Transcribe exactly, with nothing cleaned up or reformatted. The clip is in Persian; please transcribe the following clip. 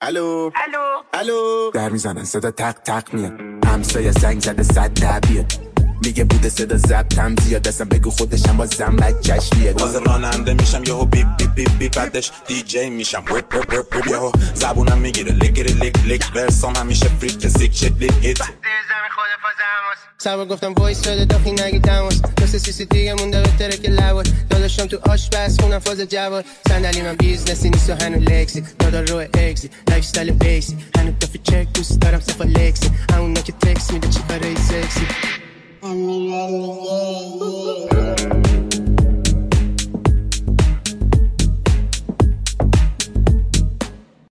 الو الو الو در میزنن صدا تق تق میاد، همسایه زنگ زده صد دبیه، میگه بوده صدا ضبطم زیاد، دستم بگو خودشم با زن بچش بیاد. باز راننده میشم یهو بیپ بیپ بیپ بیپ، بعدش دی جی میشم رپ رپ رپ رپ، یهو زبونم میگیره لگیره لگ لگ، ورسام همیشه فریک سیک چت لیت هیت. سبا گفتم وایس بده داخی نگی تماس، مثل سی سی دیگه مونده بهتره که لواد، داداشم تو آشپز خونم فاز جواد، صندلی من بیزنسی نیست و هنو لکسی، دادا رو اکسی لایف استایل بیسی، هنو دافی چک دوست دارم صفا لکسی، همونا که تکس میده چی کاره ای سکسی.